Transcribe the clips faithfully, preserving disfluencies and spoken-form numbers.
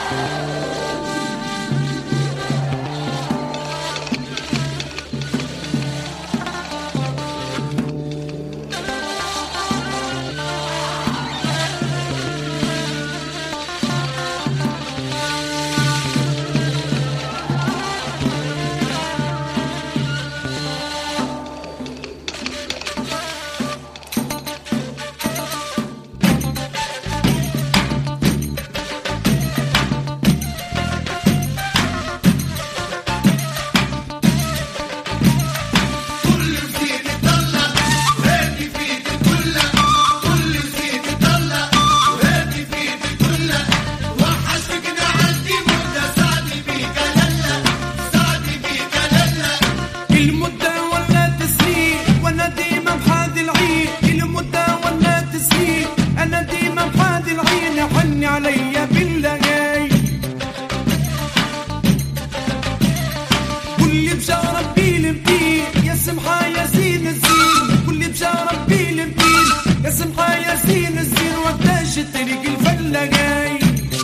عليا باللقاي واللي بشا ربي لمتين يا سمحة يا زين الزين واللي بشا ربي لمتين يا سمحة يا زين الزين وقتاش الطريق الفلقاي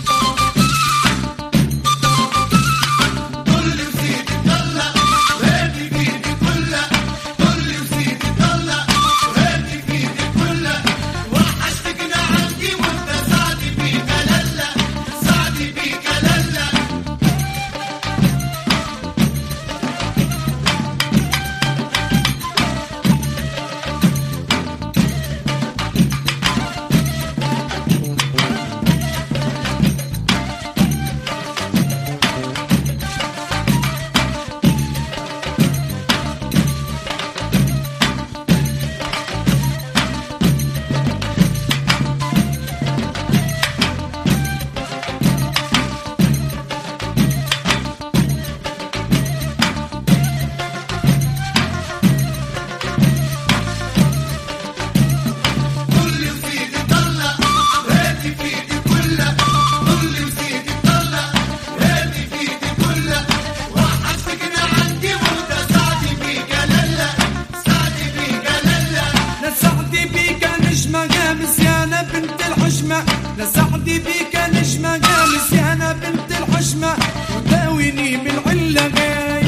لا سعدي بيك نجمة قامس يا أنا بنت الحشمة وداويني من العلة غاي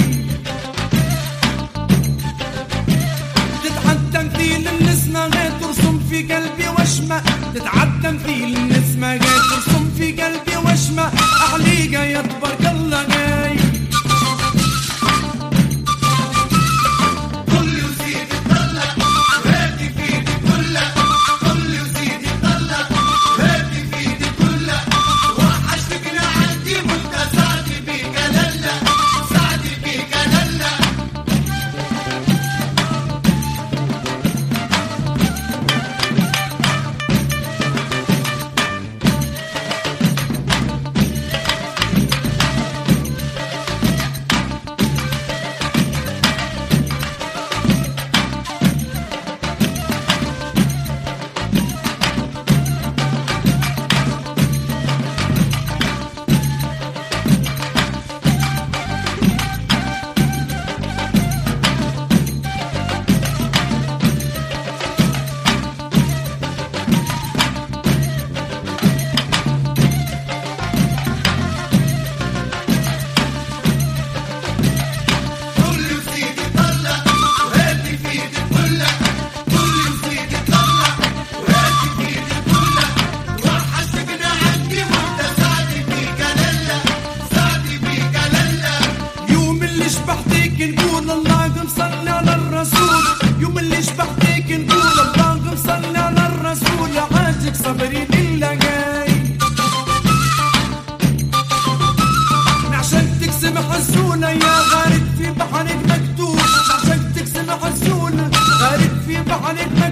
تتعدى مثيل النسمة غاي ترسم في قلبي وشمة تتعدى مثيل النسمة غاي ترسم في قلبي وشمة أعليقة يا تبارك الله غاي نقول اللهم صل على الرسول يوم اللي شبحتك نقول اللهم صل على الرسول عاشق صبري للقاي نعشقتك سمح الزونة يا غارق في بحرك مكتوب نعشقتك سمح الزونة غارق في بحرك مكتوب